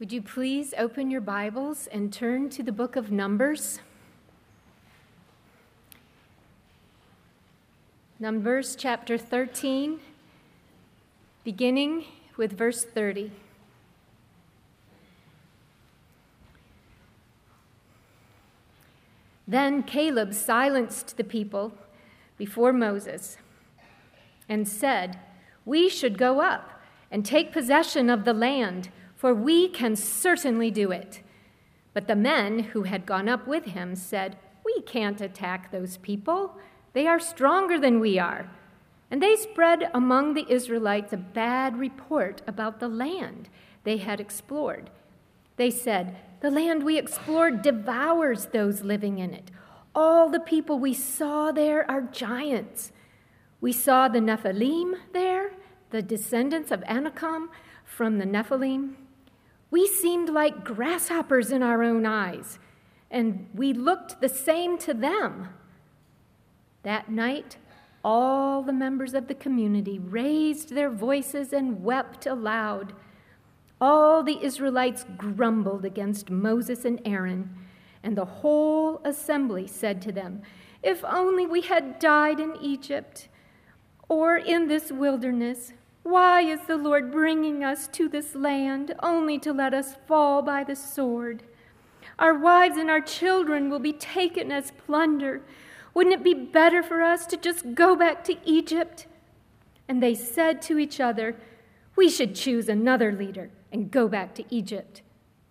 Would you please open your Bibles and turn to the book of Numbers? Numbers chapter 13, beginning with verse 30. Then Caleb silenced the people before Moses and said, "We should go up and take possession of the land, for we can certainly do it." But the men who had gone up with him said, "We can't attack those people. They are stronger than we are." And they spread among the Israelites a bad report about the land they had explored. They said, "The land we explored devours those living in it. All the people we saw there are giants. We saw the Nephilim there, the descendants of Anakim from the Nephilim. We seemed like grasshoppers in our own eyes, and we looked the same to them." That night, all the members of the community raised their voices and wept aloud. All the Israelites grumbled against Moses and Aaron, and the whole assembly said to them, "If only we had died in Egypt or in this wilderness. Why is the Lord bringing us to this land only to let us fall by the sword? Our wives and our children will be taken as plunder. Wouldn't it be better for us to just go back to Egypt?" And they said to each other, "We should choose another leader and go back to Egypt."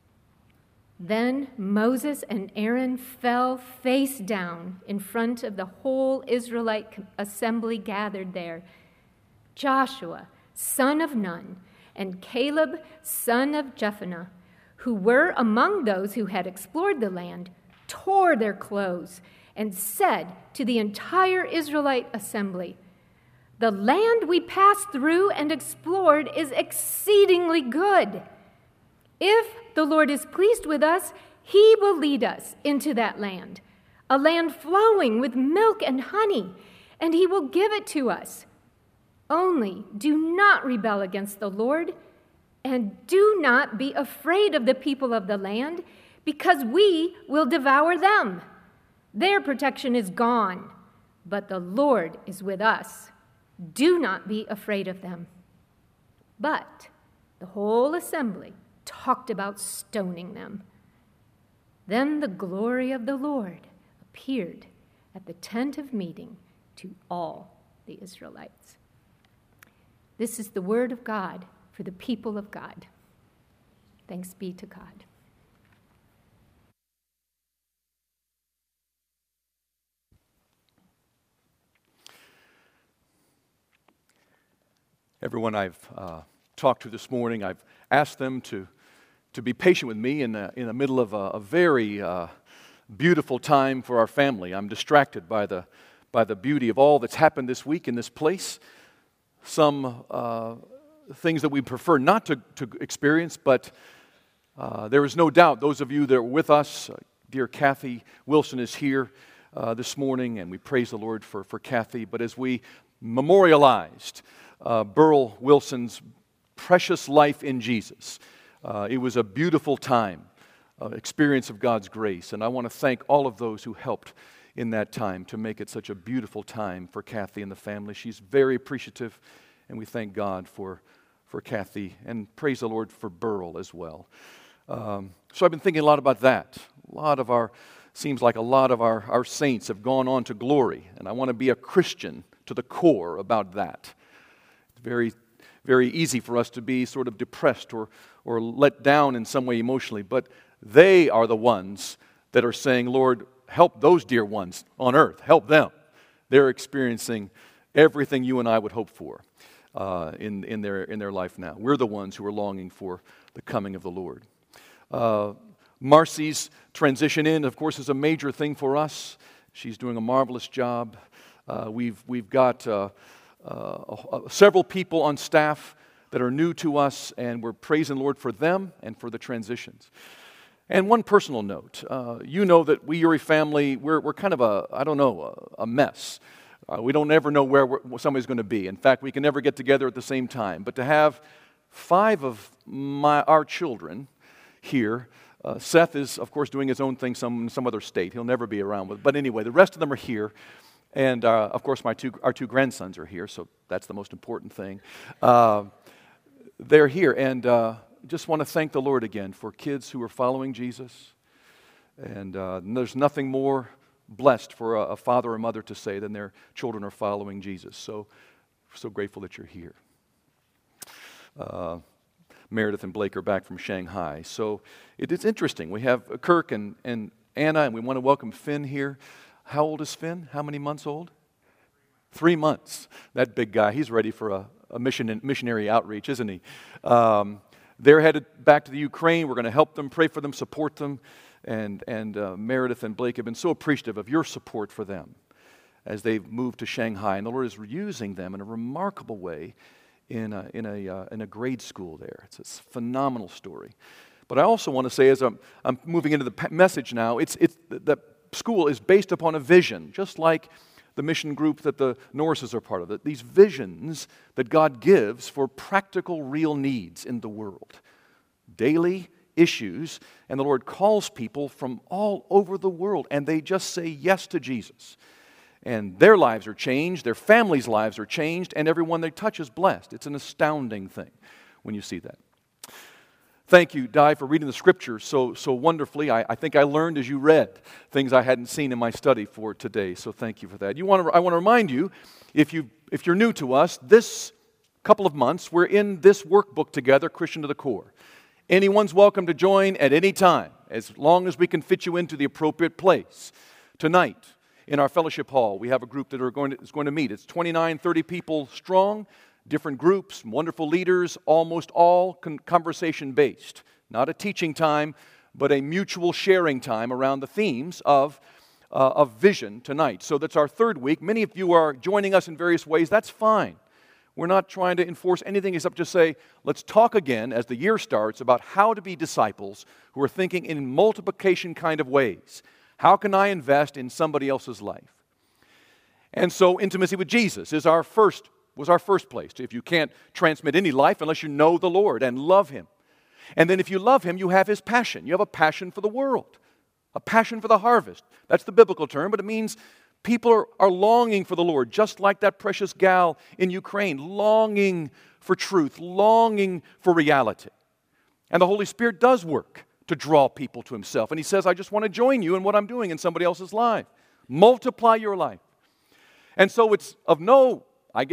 Then Moses and Aaron fell face down in front of the whole Israelite assembly gathered there. Joshua, son of Nun, and Caleb, son of Jephunneh, who were among those who had explored the land, tore their clothes and said to the entire Israelite assembly, "The land we passed through and explored is exceedingly good. If the Lord is pleased with us, he will lead us into that land, a land flowing with milk and honey, and he will give it to us. Only do not rebel against the Lord, and do not be afraid of the people of the land, because we will devour them. Their protection is gone, but the Lord is with us. Do not be afraid of them." But the whole assembly talked about stoning them. Then the glory of the Lord appeared at the tent of meeting to all the Israelites. This is the word of God for the people of God. Thanks be to God. Everyone I've talked to this morning, I've asked them to be patient with me in the middle of a very beautiful time for our family. I'm distracted by the beauty of all that's happened this week in this place. Some things that we prefer not to experience, but there is no doubt those of you that are with us, dear Kathy Wilson is here this morning, and we praise the Lord for Kathy. But as we memorialized Burl Wilson's precious life in Jesus, it was a beautiful time, experience of God's grace. And I want to thank all of those who helped in that time to make it such a beautiful time for Kathy and the family. She's very appreciative, and we thank God for Kathy, and praise the Lord for Burl as well. So I've been thinking a lot about that. Seems like a lot of our saints have gone on to glory, and I want to be a Christian to the core about that. It's very, very easy for us to be sort of depressed or let down in some way emotionally, but they are the ones that are saying, "Lord, help those dear ones on earth. Help them." They're experiencing everything you and I would hope for in their life now. We're the ones who are longing for the coming of the Lord. Marcy's transition in, of course, is a major thing for us. She's doing a marvelous job. We've got several people on staff that are new to us, and we're praising the Lord for them and for the transitions. And one personal note, you know that we, Uri family, we're kind of a mess. We don't ever know where somebody's going to be. In fact, we can never get together at the same time. But to have 5 of our children here. Seth is, of course, doing his own thing in some other state. He'll never be around. But anyway, the rest of them are here. And, of course, our two grandsons are here, so that's the most important thing. They're here. And just want to thank the Lord again for kids who are following Jesus. And there's nothing more blessed for a father or mother to say than their children are following Jesus. So grateful that you're here. Meredith and Blake are back from Shanghai. So it is interesting. We have Kirk and Anna, and we want to welcome Finn here. How old is Finn? How many months old? 3 months. That big guy, he's ready for a missionary outreach, isn't he? They're headed back to the Ukraine. We're going to help them, pray for them, support them. And Meredith and Blake have been so appreciative of your support for them as they've moved to Shanghai. And the Lord is using them in a remarkable way in a grade school there. It's a phenomenal story. But I also want to say, as I'm moving into the message now, the school is based upon a vision, just like the mission group that the Norrises are part of. These visions that God gives for practical, real needs in the world. Daily issues, and the Lord calls people from all over the world, and they just say yes to Jesus. And their lives are changed, their families' lives are changed, and everyone they touch is blessed. It's an astounding thing when you see that. Thank you, Di, for reading the Scriptures so wonderfully. I think I learned as you read things I hadn't seen in my study for today, so thank you for that. I want to remind you, if you're new to us, this couple of months, we're in this workbook together, Christian to the Core. Anyone's welcome to join at any time, as long as we can fit you into the appropriate place. Tonight, in our fellowship hall, we have a group that is going to meet. It's 29, 30 people strong, different groups, wonderful leaders, almost all conversation-based. Not a teaching time, but a mutual sharing time around the themes of vision tonight. So that's our third week. Many of you are joining us in various ways. That's fine. We're not trying to enforce anything except just say, let's talk again as the year starts about how to be disciples who are thinking in multiplication kind of ways. How can I invest in somebody else's life? And so intimacy with Jesus was our first place. If you can't transmit any life unless you know the Lord and love Him. And then if you love Him, you have His passion. You have a passion for the world, a passion for the harvest. That's the biblical term, but it means people are longing for the Lord, just like that precious gal in Ukraine, longing for truth, longing for reality. And the Holy Spirit does work to draw people to Himself. And He says, I just want to join you in what I'm doing in somebody else's life. Multiply your life. And so it's not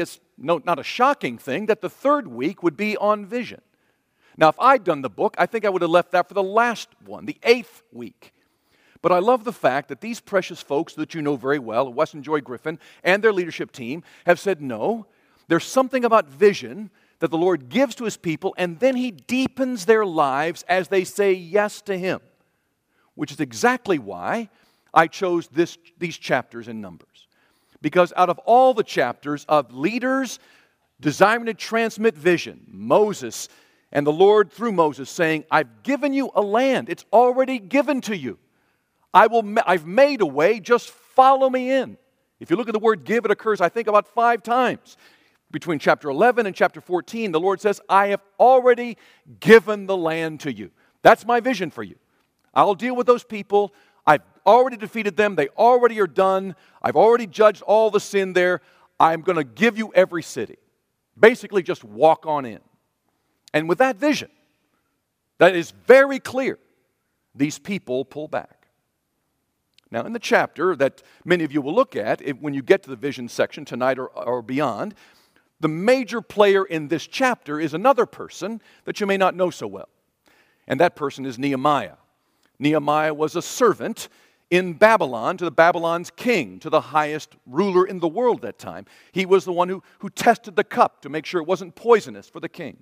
a shocking thing that the third week would be on vision. Now, if I'd done the book, I think I would have left that for the last one, the 8th week. But I love the fact that these precious folks that you know very well, Wes and Joy Griffin and their leadership team, have said, no, there's something about vision that the Lord gives to His people, and then He deepens their lives as they say yes to Him, which is exactly why I chose these chapters in Numbers. Because out of all the chapters of leaders desiring to transmit vision, Moses and the Lord through Moses saying, I've given you a land. It's already given to you. I've made a way. Just follow me in. If you look at the word give, it occurs, I think, about 5 times. Between chapter 11 and chapter 14, the Lord says, I have already given the land to you. That's my vision for you. I'll deal with those people. I've already defeated them. They already are done. I've already judged all the sin there. I'm going to give you every city. Basically, just walk on in. And with that vision, that is very clear, these people pull back. Now, in the chapter that many of you will look at, when you get to the vision section tonight or beyond, the major player in this chapter is another person that you may not know so well. And that person is Nehemiah. Nehemiah was a servant in Babylon to Babylon's king, to the highest ruler in the world at that time. He was the one who tested the cup to make sure it wasn't poisonous for the king.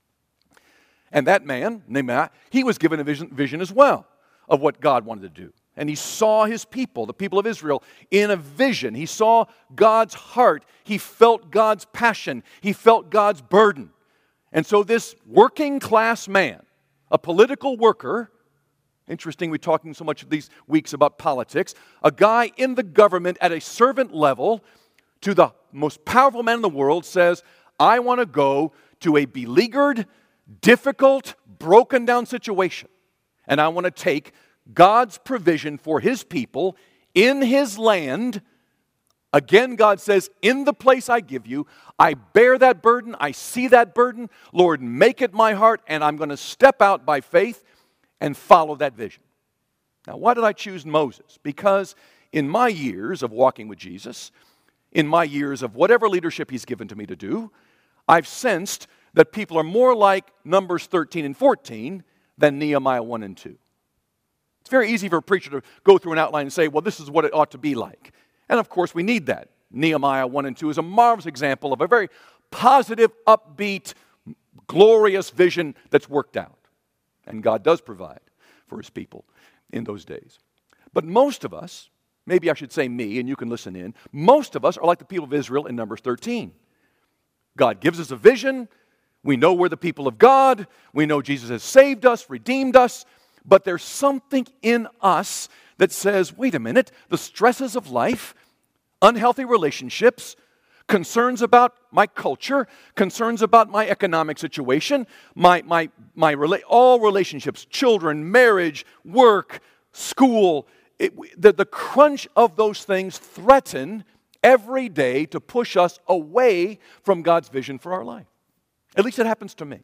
And that man, Nehemiah, he was given a vision as well of what God wanted to do. And he saw his people, the people of Israel, in a vision. He saw God's heart. He felt God's passion. He felt God's burden. And so this working class man, a political worker, interesting we're talking so much of these weeks about politics, a guy in the government at a servant level to the most powerful man in the world says, I want to go to a beleaguered, difficult, broken down situation. And I want to take God's provision for His people in His land. Again, God says, in the place I give you, I bear that burden, I see that burden. Lord, make it my heart, and I'm going to step out by faith and follow that vision. Now, why did I choose Moses? Because in my years of walking with Jesus, in my years of whatever leadership He's given to me to do, I've sensed that people are more like Numbers 13 and 14 than Nehemiah 1 and 2. It's very easy for a preacher to go through an outline and say, well, this is what it ought to be like. And of course, we need that. Nehemiah 1 and 2 is a marvelous example of a very positive, upbeat, glorious vision that's worked out. And God does provide for His people in those days. But most of us, maybe I should say me, and you can listen in, most of us are like the people of Israel in Numbers 13. God gives us a vision. We know we're the people of God. We know Jesus has saved us, redeemed us. But there's something in us that says, wait a minute, the stresses of life, unhealthy relationships, concerns about my culture, concerns about my economic situation, all relationships, children, marriage, work, school, the crunch of those things threaten every day to push us away from God's vision for our life. At least it happens to me.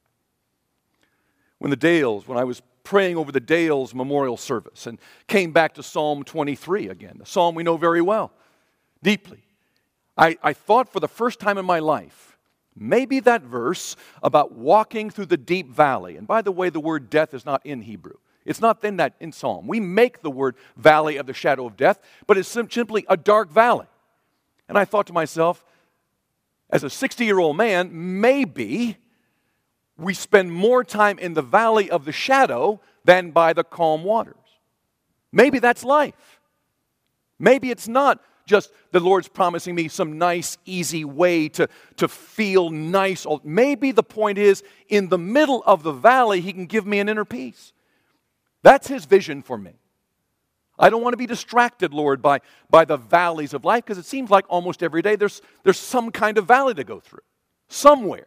When I was praying over the Dales memorial service and came back to Psalm 23 again, the psalm we know very well, deeply. I thought for the first time in my life, maybe that verse about walking through the deep valley, and by the way, the word death is not in Hebrew. It's not in Psalm. We make the word valley of the shadow of death, but it's simply a dark valley. And I thought to myself, as a 60-year-old man, maybe we spend more time in the valley of the shadow than by the calm waters. Maybe that's life. Maybe it's not just the Lord's promising me some nice, easy way to feel nice. Maybe the point is, in the middle of the valley, He can give me an inner peace. That's His vision for me. I don't want to be distracted, Lord, by the valleys of life, because it seems like almost every day there's some kind of valley to go through, somewhere.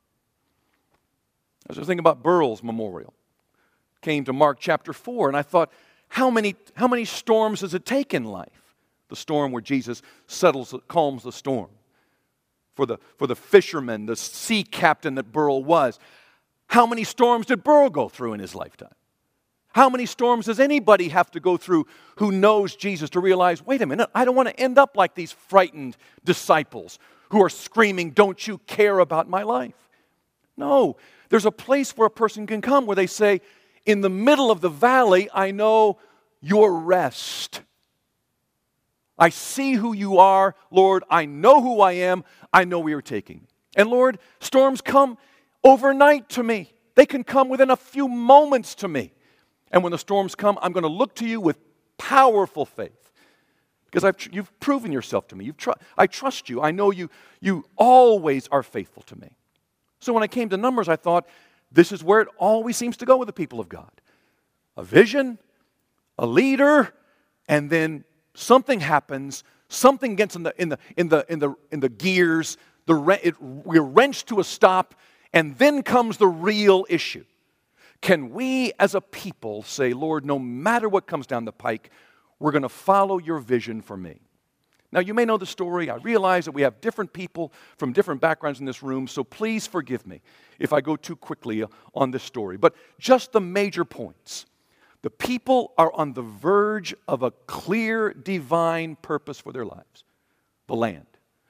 I was thinking about Burrell's memorial. Came to Mark chapter 4, and I thought, how many storms does it take in life? The storm where Jesus calms the storm. For the fisherman, the sea captain that Burrell was. How many storms did Burrell go through in his lifetime? How many storms does anybody have to go through who knows Jesus to realize, wait a minute, I don't want to end up like these frightened disciples who are screaming, don't you care about my life? No, there's a place where a person can come where they say, in the middle of the valley, I know your rest. I see who you are, Lord. I know who I am. I know where you're taking me. And Lord, storms come overnight to me. They can come within a few moments to me. And when the storms come, I'm going to look to you with powerful faith. Because you've proven yourself to me. I trust you. I know you always are faithful to me. So when I came to Numbers, I thought, this is where it always seems to go with the people of God. A vision, a leader, and then something happens, something gets in the gears, we're wrenched to a stop, and then comes the real issue. Can we as a people say, Lord, no matter what comes down the pike, we're going to follow your vision for me? Now, you may know the story. I realize that we have different people from different backgrounds in this room, so please forgive me if I go too quickly on this story. But just the major points. The people are on the verge of a clear divine purpose for their lives. The land.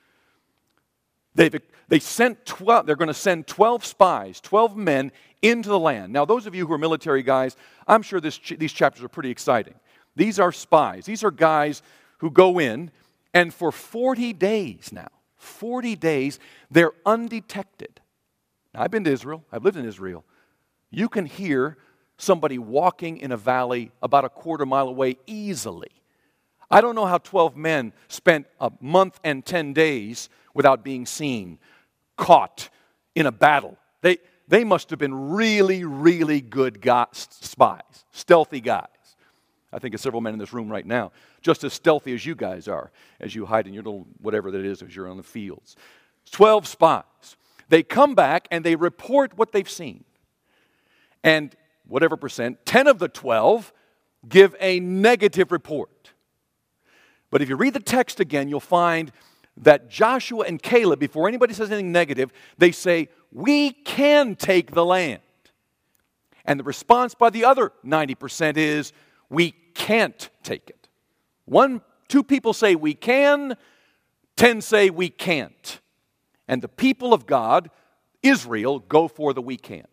They're going to send 12 spies, 12 men into the land. Now, those of you who are military guys, I'm sure these chapters are pretty exciting. These are spies. These are guys who go in, and for 40 days now, 40 days, they're undetected. Now, I've been to Israel. I've lived in Israel. You can hear somebody walking in a valley about a quarter mile away easily. I don't know how 12 men spent a month and 10 days without being seen, caught in a battle. They must have been really, really good spies, stealthy guys. I think of several men in this room right now, just as stealthy as you guys are, as you hide in your little whatever that is as you're on the fields. 12 spies. They come back and they report what they've seen. And whatever percent, 10 of the 12 give a negative report. But if you read the text again, you'll find that Joshua and Caleb, before anybody says anything negative, they say, we can take the land. And the response by the other 90% is, we can't take it. 2 people say we can, 10 say we can't. And the people of God, Israel, go for the we can't.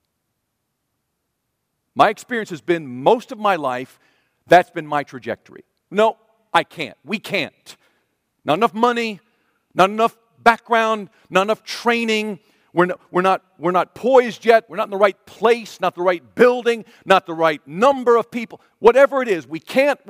My experience has been most of my life, that's been my trajectory. No, I can't. We can't. Not enough money, not enough background, not enough training. We're not poised yet. We're not in the right place, not the right building, not the right number of people. Whatever it is, we can't.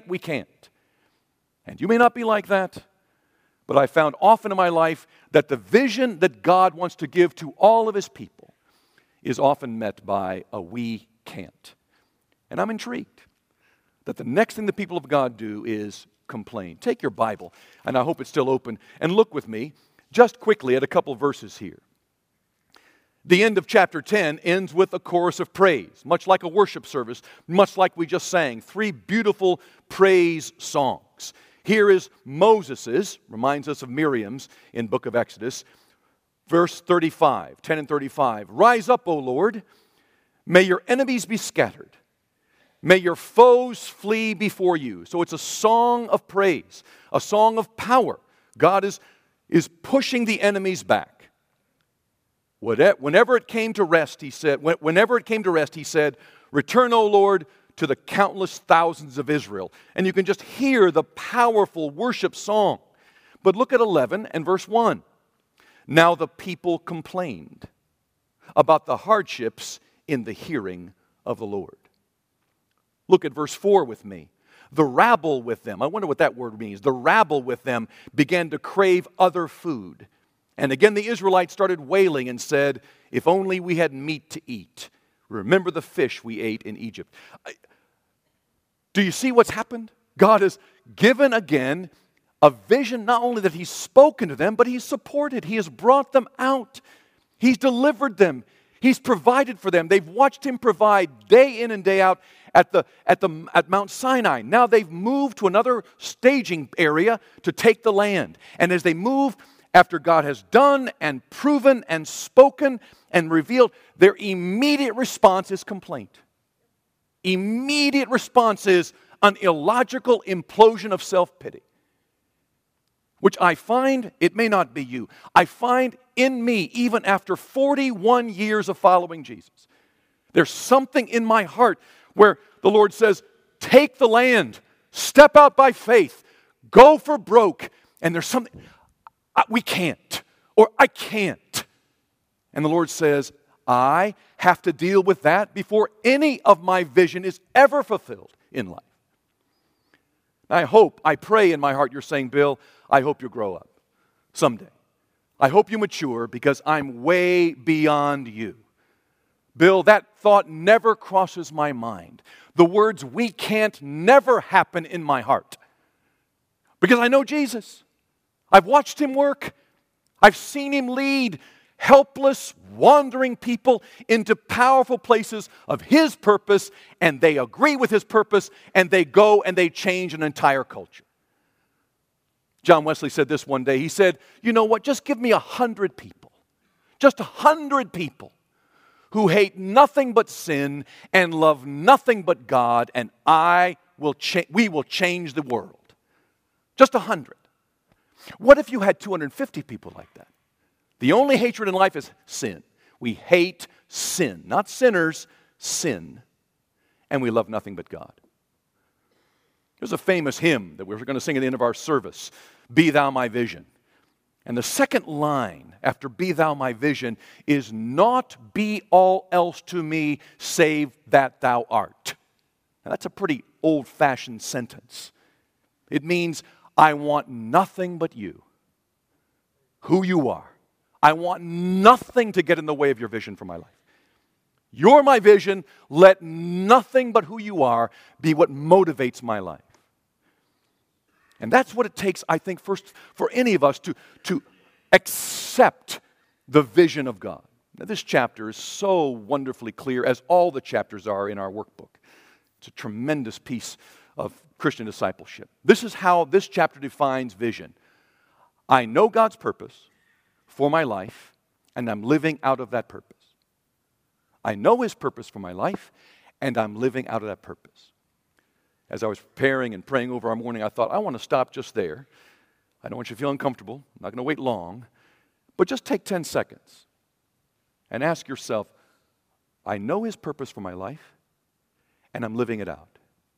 And you may not be like that, but I found often in my life that the vision that God wants to give to all of His people is often met by a we can't. And I'm intrigued that the next thing the people of God do is complain. Take your Bible, and I hope it's still open, and look with me just quickly at a couple verses here. The end of chapter 10 ends with a chorus of praise, much like a worship service, much like we just sang, 3 beautiful praise songs. Here is Moses's, reminds us of Miriam's in book of Exodus, verse 35, 10 and 35. Rise up, O Lord, may your enemies be scattered. May your foes flee before you. So it's a song of praise, a song of power. God is pushing the enemies back. Whenever it came to rest, he said, return, O Lord, to the countless thousands of Israel. And you can just hear the powerful worship song. But look at 11 and verse 1. Now the people complained about the hardships in the hearing of the Lord. Look at verse 4 with me. The rabble with them, I wonder what that word means. The rabble with them began to crave other food. And again the Israelites started wailing and said, if only we had meat to eat. Remember the fish we ate in Egypt. Do you see what's happened? God has given again a vision, not only that He's spoken to them, but He's supported. He has brought them out. He's delivered them. He's provided for them. They've watched Him provide day in and day out at Mount Sinai. Now they've moved to another staging area to take the land. And as they move, after God has done and proven and spoken and revealed, their immediate response is complaint. Immediate response is an illogical implosion of self-pity. Which I find, it may not be you, I find in me, even after 41 years of following Jesus, there's something in my heart where the Lord says, take the land, step out by faith, go for broke, and there's something, we can't, or I can't. And the Lord says, I have to deal with that before any of my vision is ever fulfilled in life. I pray in my heart you're saying, Bill, I hope you grow up someday. I hope you mature because I'm way beyond you. Bill, that thought never crosses my mind. The words we can't never happen in my heart. Because I know Jesus. I've watched Him work. I've seen Him lead helpless, wandering people into powerful places of His purpose, and they agree with His purpose, and they go and they change an entire culture. John Wesley said this one day. He said, you know what, just give me 100 people. Just 100 people who hate nothing but sin and love nothing but God, and we will change the world. Just 100. What if you had 250 people like that? The only hatred in life is sin. We hate sin. Not sinners, sin. And we love nothing but God. There's a famous hymn that we're going to sing at the end of our service, Be Thou My Vision. And the second line after Be Thou My Vision is not be all else to me save that Thou art. Now that's a pretty old-fashioned sentence. It means I want nothing but you, who you are. I want nothing to get in the way of your vision for my life. You're my vision. Let nothing but who you are be what motivates my life. And that's what it takes, I think, first for any of us to accept the vision of God. Now, this chapter is so wonderfully clear, as all the chapters are in our workbook. It's a tremendous piece of Christian discipleship. This is how this chapter defines vision. I know God's purpose for my life, and I'm living out of that purpose. I know His purpose for my life, and I'm living out of that purpose. As I was preparing and praying over our morning, I thought, I want to stop just there. I don't want you to feel uncomfortable. I'm not going to wait long. But just take 10 seconds and ask yourself, I know His purpose for my life, and I'm living it out.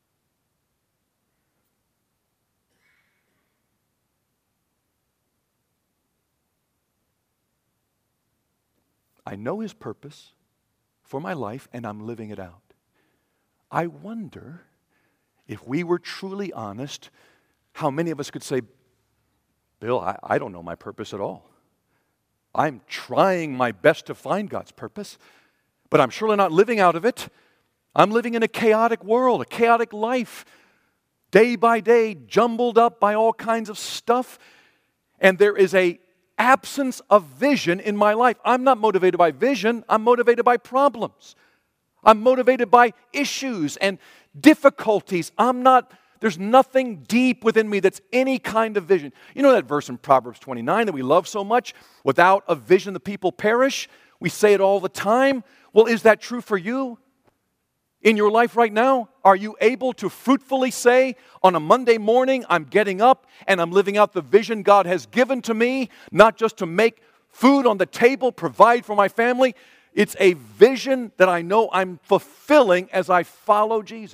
I know His purpose for my life, and I'm living it out. I wonder if we were truly honest, how many of us could say, Bill, I don't know my purpose at all. I'm trying my best to find God's purpose, but I'm surely not living out of it. I'm living in a chaotic world, a chaotic life, day by day, jumbled up by all kinds of stuff, and there is an absence of vision in my life. I'm not motivated by vision, I'm motivated by problems. I'm motivated by issues and difficulties. There's nothing deep within me that's any kind of vision. You know that verse in Proverbs 29 that we love so much? Without a vision, the people perish. We say it all the time. Well, is that true for you? In your life right now, are you able to fruitfully say, on a Monday morning, I'm getting up and I'm living out the vision God has given to me, not just to make food on the table, provide for my family. It's a vision that I know I'm fulfilling as I follow Jesus.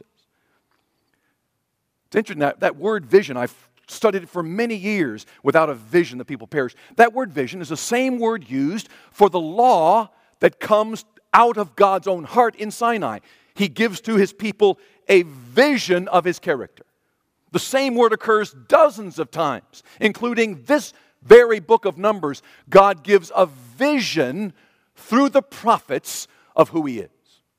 It's interesting, that word vision, I've studied it for many years. Without a vision, the people perish. That word vision is the same word used for the law that comes out of God's own heart in Sinai. He gives to His people a vision of His character. The same word occurs dozens of times, including this very book of Numbers. God gives a vision through the prophets of who He is.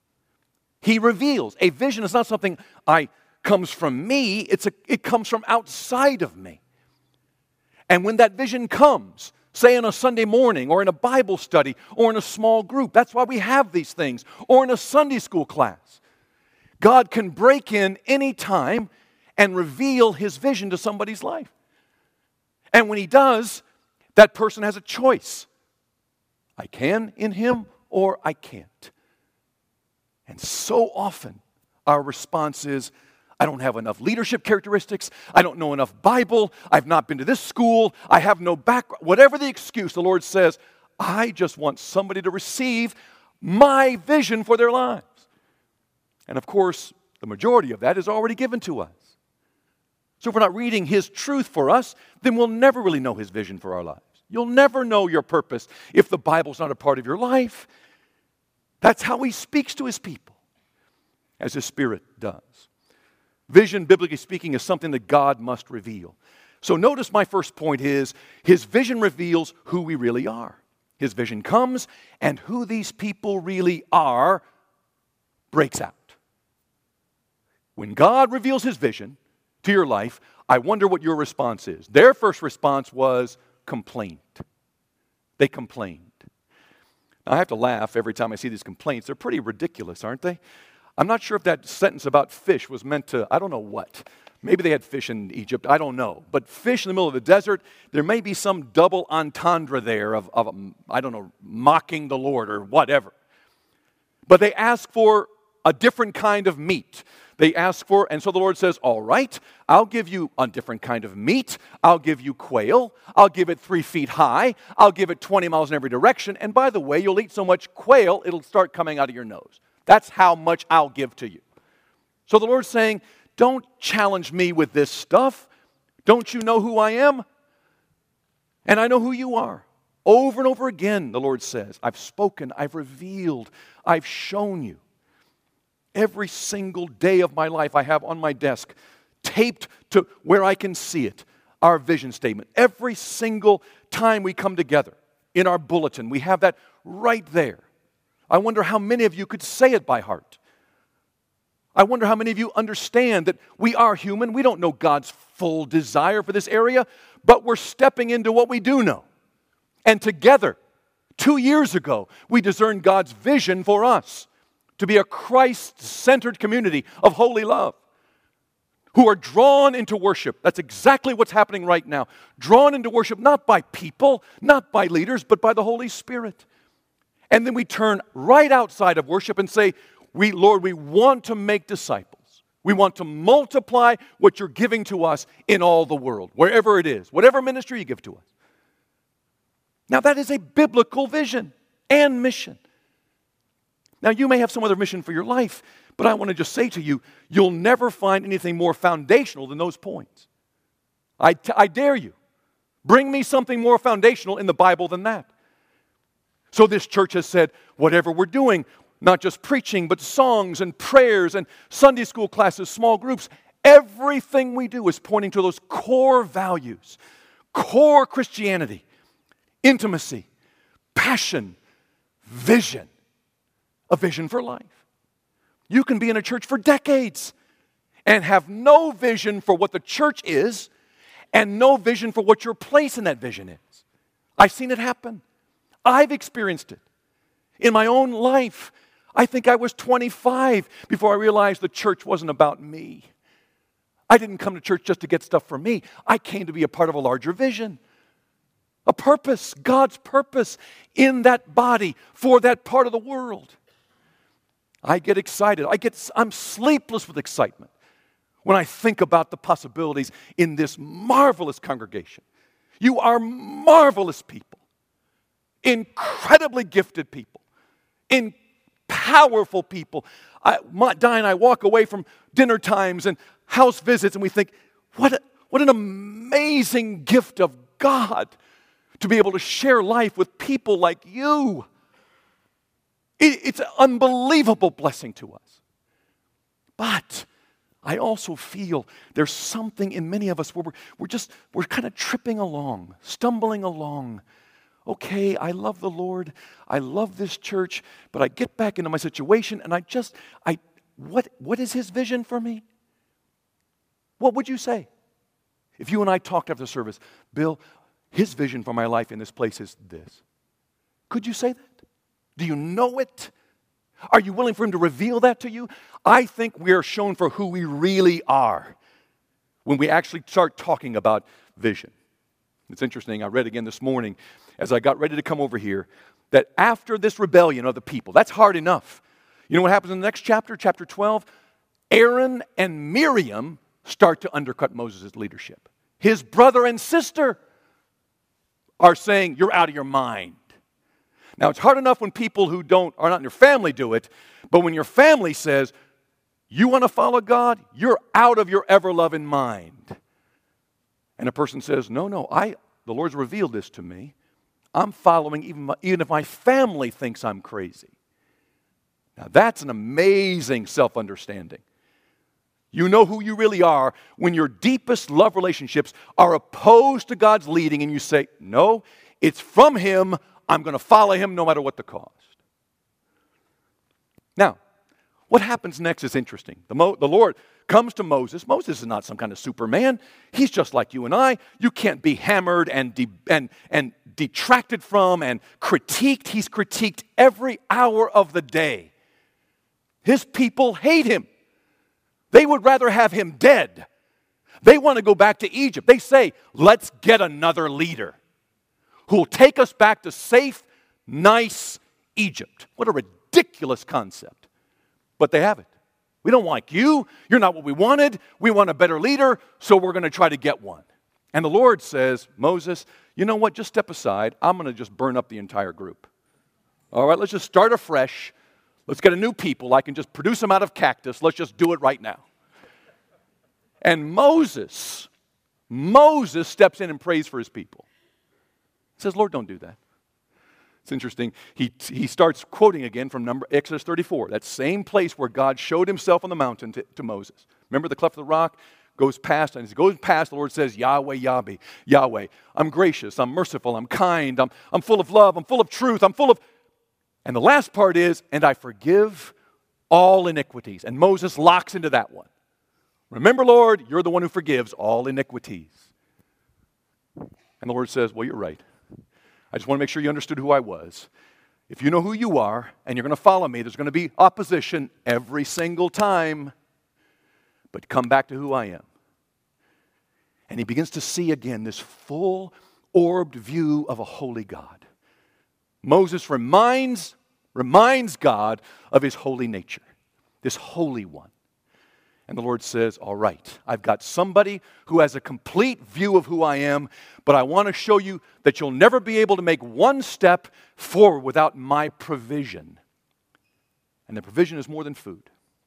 He reveals. A vision is not something comes from me, it comes from outside of me. And when that vision comes, say on a Sunday morning or in a Bible study or in a small group, that's why we have these things, or in a Sunday school class, God can break in any time and reveal His vision to somebody's life. And when He does, that person has a choice. I can in Him or I can't. And so often our response is, I don't have enough leadership characteristics. I don't know enough Bible. I've not been to this school. I have no background. Whatever the excuse, the Lord says, I just want somebody to receive my vision for their lives. And of course, the majority of that is already given to us. So if we're not reading His truth for us, then we'll never really know His vision for our lives. You'll never know your purpose if the Bible's not a part of your life. That's how He speaks to His people, as His Spirit does. Vision, biblically speaking, is something that God must reveal. So notice my first point is, His vision reveals who we really are. His vision comes, and who these people really are breaks out. When God reveals His vision to your life, I wonder what your response is. Their first response was complaint. They complained. Now, I have to laugh every time I see these complaints. They're pretty ridiculous, aren't they? I'm not sure if that sentence about fish was meant to, I don't know what. Maybe they had fish in Egypt, I don't know. But fish in the middle of the desert, there may be some double entendre there of I don't know, mocking the Lord or whatever. But they ask for a different kind of meat. They ask for, and so the Lord says, all right, I'll give you a different kind of meat. I'll give you quail. I'll give it 3 feet high. I'll give it 20 miles in every direction. And by the way, you'll eat so much quail, it'll start coming out of your nose. That's how much I'll give to you. So the Lord's saying, don't challenge me with this stuff. Don't you know who I am? And I know who you are. Over and over again, the Lord says, I've spoken, I've revealed, I've shown you. Every single day of my life I have on my desk, taped to where I can see it, our vision statement. Every single time we come together in our bulletin, we have that right there. I wonder how many of you could say it by heart. I wonder how many of you understand that we are human. We don't know God's full desire for this area, but we're stepping into what we do know. And together 2 years ago, we discerned God's vision for us to be a Christ-centered community of holy love who are drawn into worship. That's exactly what's happening right now. Drawn into worship not by people, not by leaders, but by the Holy Spirit. And then we turn right outside of worship and say, Lord, we want to make disciples. We want to multiply what you're giving to us in all the world, wherever it is, whatever ministry you give to us. Now that is a biblical vision and mission. Now you may have some other mission for your life, but I want to just say to you, you'll never find anything more foundational than those points. I dare you. Bring me something more foundational in the Bible than that. So this church has said, whatever we're doing, not just preaching, but songs and prayers and Sunday school classes, small groups, everything we do is pointing to those core values, core Christianity, intimacy, passion, vision, a vision for life. You can be in a church for decades and have no vision for what the church is and no vision for what your place in that vision is. I've seen it happen. I've experienced it. In my own life, I think I was 25 before I realized the church wasn't about me. I didn't come to church just to get stuff for me. I came to be a part of a larger vision. A purpose, God's purpose in that body for that part of the world. I get excited. I'm sleepless with excitement when I think about the possibilities in this marvelous congregation. You are marvelous people, incredibly gifted people, powerful people. Di and I walk away from dinner times and house visits and we think, what an amazing gift of God to be able to share life with people like you. It's an unbelievable blessing to us. But I also feel there's something in many of us where we're kind of tripping along, stumbling along. Okay, I love the Lord, I love this church, but I get back into my situation and what is His vision for me? What would you say? If you and I talked after the service, Bill, His vision for my life in this place is this. Could you say that? Do you know it? Are you willing for Him to reveal that to you? I think we are shown for who we really are when we actually start talking about vision. It's interesting, I read again this morning as I got ready to come over here, that after this rebellion of the people, that's hard enough. You know what happens in the next chapter, chapter 12? Aaron and Miriam start to undercut Moses' leadership. His brother and sister are saying, you're out of your mind. Now, it's hard enough when people who are not in your family do it, but when your family says, you want to follow God, you're out of your ever-loving mind. And a person says, no, the Lord's revealed this to me. I'm following even if my family thinks I'm crazy. Now, that's an amazing self-understanding. You know who you really are when your deepest love relationships are opposed to God's leading and you say, no, it's from Him. I'm going to follow Him no matter what the cost. Now, what happens next is interesting. The Lord comes to Moses. Moses is not some kind of Superman. He's just like you and I. You can't be hammered and detracted from and critiqued. He's critiqued every hour of the day. His people hate him. They would rather have him dead. They want to go back to Egypt. They say, let's get another leader who will take us back to safe, nice Egypt. What a ridiculous concept. But they have it. We don't like you. You're not what we wanted. We want a better leader, so we're going to try to get one. And the Lord says, Moses, you know what? Just step aside. I'm going to just burn up the entire group. All right, let's just start afresh. Let's get a new people. I can just produce them out of cactus. Let's just do it right now. And Moses steps in and prays for his people. He says, Lord, don't do that. It's interesting. He starts quoting again from Exodus 34, that same place where God showed Himself on the mountain to Moses. Remember the cleft of the rock? Goes past, and as he goes past, the Lord says, Yahweh, Yahweh. I'm gracious, I'm merciful, I'm kind, I'm full of love, I'm full of truth, And the last part is, and I forgive all iniquities. And Moses locks into that one. Remember, Lord, you're the one who forgives all iniquities. And the Lord says, well, you're right. I just want to make sure you understood who I was. If you know who you are and you're going to follow me, there's going to be opposition every single time. But come back to who I am. And he begins to see again this full-orbed view of a holy God. Moses reminds God of his holy nature, this holy one. And the Lord says, all right, I've got somebody who has a complete view of who I am, but I want to show you that you'll never be able to make one step forward without my provision. And the provision is more than food.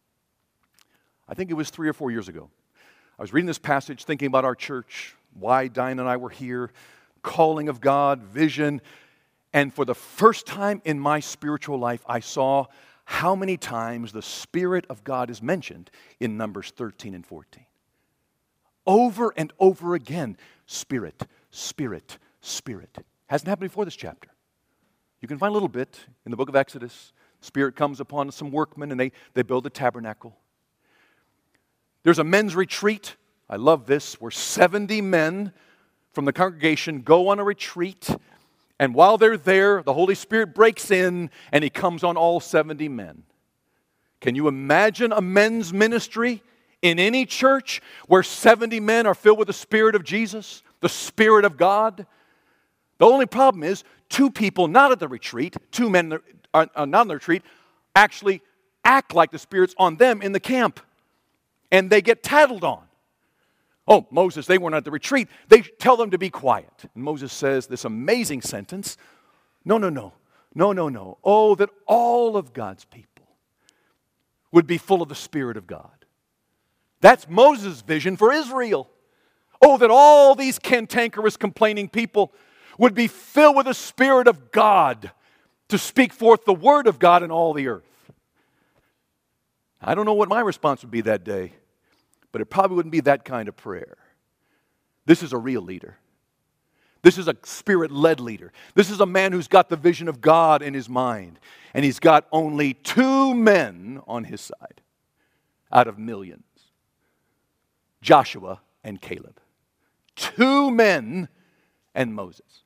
I think it was 3 or 4 years ago. I was reading this passage, thinking about our church, why Diane and I were here, calling of God, vision. And for the first time in my spiritual life, I saw how many times the Spirit of God is mentioned in Numbers 13 and 14. Over and over again, Spirit, Spirit, Spirit. Hasn't happened before this chapter. You can find a little bit in the book of Exodus. Spirit comes upon some workmen and they build the tabernacle. There's a men's retreat. I love this, where 70 men from the congregation go on a retreat. And while they're there, the Holy Spirit breaks in and he comes on all 70 men. Can you imagine a men's ministry in any church where 70 men are filled with the Spirit of Jesus, the Spirit of God? The only problem is 2 people not at the retreat, 2 men are not on the retreat, actually act like the Spirit's on them in the camp. And they get tattled on. Oh, Moses, they weren't at the retreat. They tell them to be quiet. And Moses says this amazing sentence, no. Oh, that all of God's people would be full of the Spirit of God. That's Moses' vision for Israel. Oh, that all these cantankerous, complaining people would be filled with the Spirit of God to speak forth the Word of God in all the earth. I don't know what my response would be that day, but it probably wouldn't be that kind of prayer. This is a real leader. This is a Spirit-led leader. This is a man who's got the vision of God in his mind. And he's got only 2 men on his side out of millions. Joshua and Caleb. 2 men and Moses.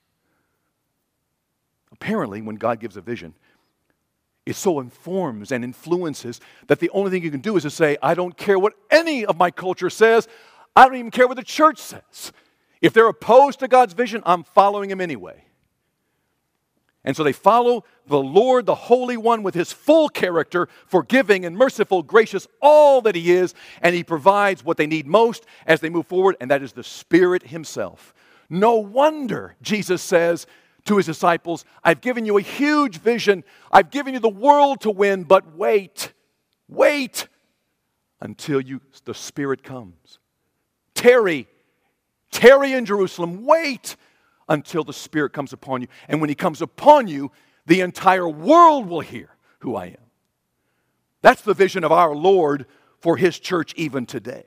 Apparently, when God gives a vision, it so informs and influences that the only thing you can do is to say, I don't care what any of my culture says. I don't even care what the church says. If they're opposed to God's vision, I'm following him anyway. And so they follow the Lord, the Holy One, with his full character, forgiving and merciful, gracious, all that he is, and he provides what they need most as they move forward, and that is the Spirit himself. No wonder Jesus says to his disciples, I've given you a huge vision. I've given you the world to win, but wait until the Spirit comes. Tarry in Jerusalem. Wait until the Spirit comes upon you. And when he comes upon you, the entire world will hear who I am. That's the vision of our Lord for his church even today.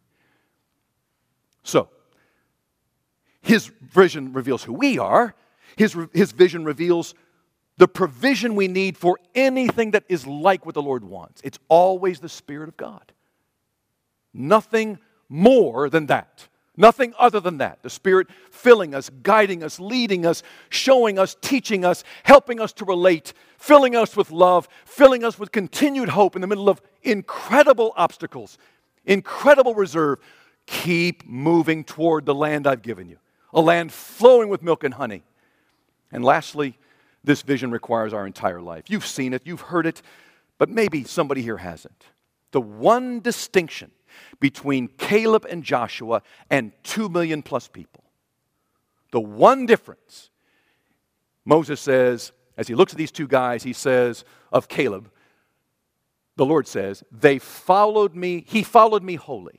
So, his vision reveals who we are. His vision reveals the provision we need for anything that is like what the Lord wants. It's always the Spirit of God. Nothing more than that. Nothing other than that. The Spirit filling us, guiding us, leading us, showing us, teaching us, helping us to relate, filling us with love, filling us with continued hope in the middle of incredible obstacles, incredible reserve. Keep moving toward the land I've given you. A land flowing with milk and honey. And lastly, this vision requires our entire life. You've seen it, you've heard it, but maybe somebody here hasn't. The one distinction between Caleb and Joshua and 2 million plus people. The one difference, Moses says, as he looks at these 2 guys, he says of Caleb, the Lord says, he followed me wholly.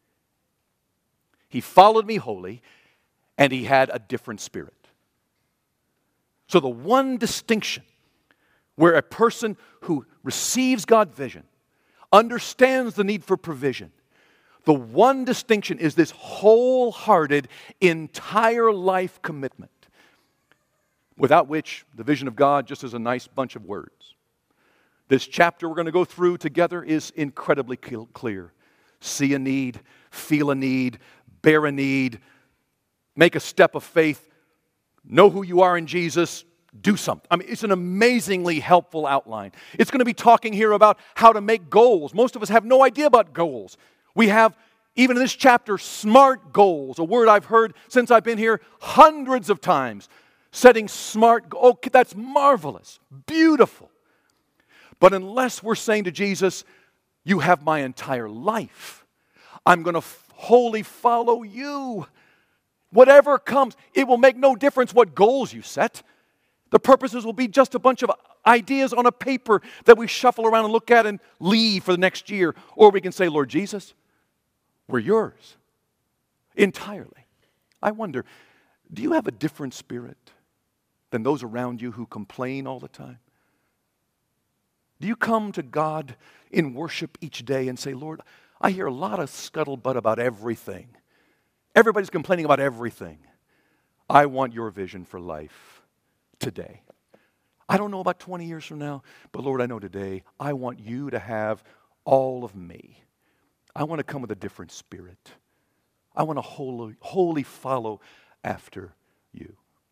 He followed me wholly, and he had a different spirit. So the one distinction where a person who receives God's vision understands the need for provision, the one distinction is this wholehearted, entire life commitment, without which the vision of God just is a nice bunch of words. This chapter we're going to go through together is incredibly clear. See a need, feel a need, bear a need, make a step of faith, know who you are in Jesus, do something. I mean, it's an amazingly helpful outline. It's going to be talking here about how to make goals. Most of us have no idea about goals. We have, even in this chapter, SMART goals, a word I've heard since I've been here hundreds of times. Setting SMART goals. Oh, that's marvelous, beautiful. But unless we're saying to Jesus, you have my entire life, I'm going to wholly follow you. Whatever comes, it will make no difference what goals you set. The purposes will be just a bunch of ideas on a paper that we shuffle around and look at and leave for the next year. Or we can say, Lord Jesus, we're yours entirely. I wonder, do you have a different spirit than those around you who complain all the time? Do you come to God in worship each day and say, Lord, I hear a lot of scuttlebutt about everything. Everybody's complaining about everything. I want your vision for life today. I don't know about 20 years from now, but Lord, I know today I want you to have all of me. I want to come with a different spirit. I want to wholly follow after you.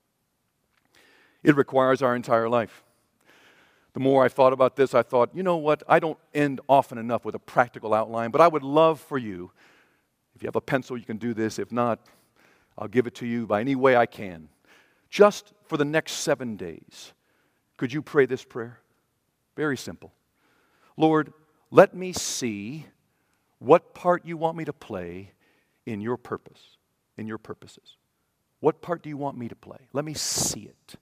It requires our entire life. The more I thought about this, I thought, you know what? I don't end often enough with a practical outline, but I would love for you, if you have a pencil, you can do this. If not, I'll give it to you by any way I can. Just for the next 7 days, could you pray this prayer? Very simple. Lord, let me see what part you want me to play in your purpose, in your purposes. What part do you want me to play? Let me see it.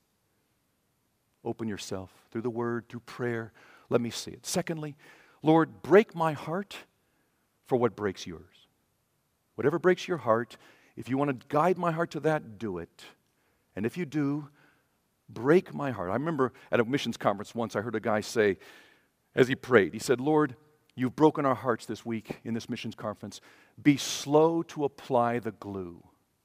Open yourself through the word, through prayer. Let me see it. Secondly, Lord, break my heart for what breaks yours. Whatever breaks your heart, if you want to guide my heart to that, do it. And if you do, break my heart. I remember at a missions conference once, I heard a guy say, as he prayed, he said, Lord, you've broken our hearts this week in this missions conference. Be slow to apply the glue.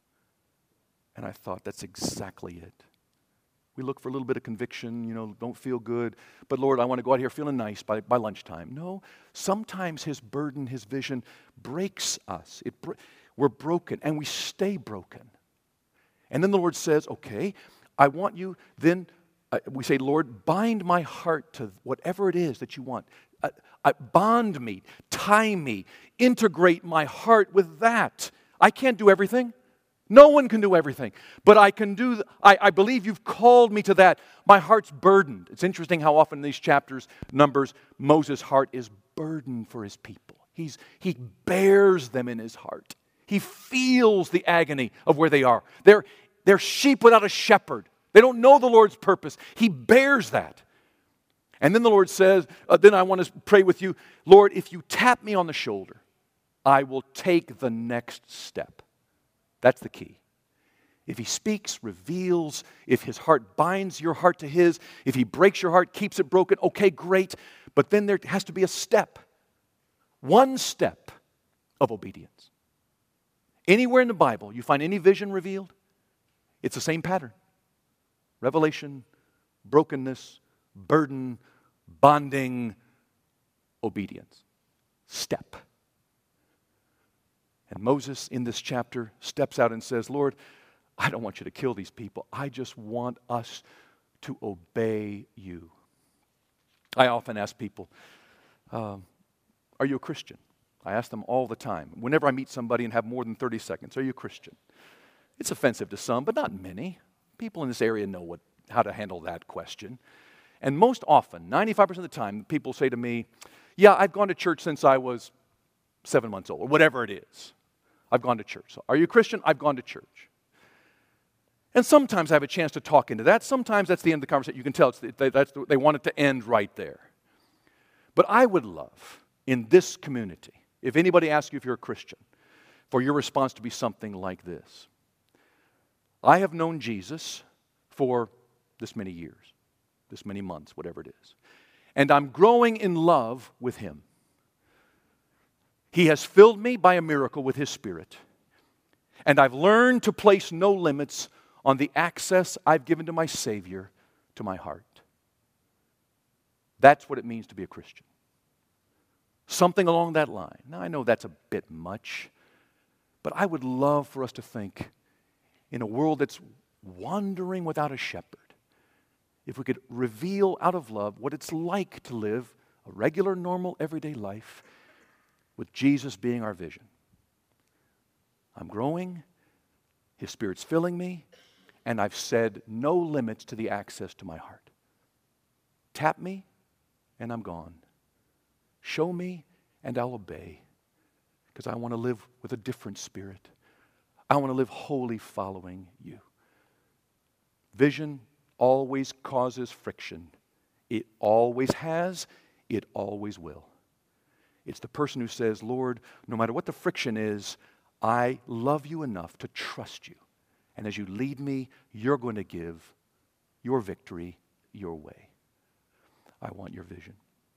And I thought, that's exactly it. We look for a little bit of conviction, don't feel good. But Lord, I want to go out here feeling nice by lunchtime. No, sometimes His burden, His vision breaks us. We're broken and we stay broken. And then the Lord says, okay, I want you, then we say, Lord, bind my heart to whatever it is that you want. Bond me, tie me, integrate my heart with that. I can't do everything. No one can do everything, but I can do, I believe you've called me to that. My heart's burdened. It's interesting how often in these chapters, Numbers, Moses' heart is burdened for his people. He bears them in his heart. He feels the agony of where they are. They're sheep without a shepherd. They don't know the Lord's purpose. He bears that. And then the Lord says, then I want to pray with you, Lord, if you tap me on the shoulder, I will take the next step. That's the key. If He speaks, reveals, if His heart binds your heart to His, if He breaks your heart, keeps it broken, okay, great. But then there has to be a step. One step of obedience. Anywhere in the Bible you find any vision revealed, it's the same pattern. Revelation, brokenness, burden, bonding, obedience. Step. And Moses, in this chapter, steps out and says, Lord, I don't want you to kill these people. I just want us to obey you. I often ask people, are you a Christian? I ask them all the time. Whenever I meet somebody and have more than 30 seconds, are you a Christian? It's offensive to some, but not many. People in this area know how to handle that question. And most often, 95% of the time, people say to me, yeah, I've gone to church since I was 7 months old, or whatever it is. I've gone to church. So, are you a Christian? I've gone to church. And sometimes I have a chance to talk into that. Sometimes that's the end of the conversation. You can tell they want it to end right there. But I would love, in this community, if anybody asks you if you're a Christian, for your response to be something like this. I have known Jesus for this many years, this many months, whatever it is. And I'm growing in love with Him. He has filled me by a miracle with His Spirit. And I've learned to place no limits on the access I've given to my Savior to my heart. That's what it means to be a Christian. Something along that line. Now, I know that's a bit much, but I would love for us to think in a world that's wandering without a shepherd, if we could reveal out of love what it's like to live a regular, normal, everyday life with Jesus being our vision. I'm growing, His Spirit's filling me, and I've said no limits to the access to my heart. Tap me, and I'm gone. Show me, and I'll obey, because I want to live with a different spirit. I want to live wholly following you. Vision always causes friction. It always has. It always will. It's the person who says, Lord, no matter what the friction is, I love you enough to trust you. And as you lead me, you're going to give your victory your way. I want your vision.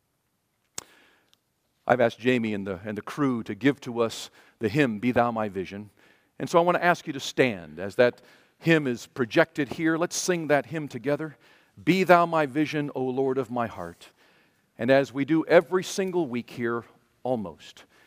I've asked Jamie and the crew to give to us the hymn, Be Thou My Vision. And so I want to ask you to stand as that hymn is projected here. Let's sing that hymn together. Be Thou My Vision, O Lord of my heart. And as we do every single week here, almost,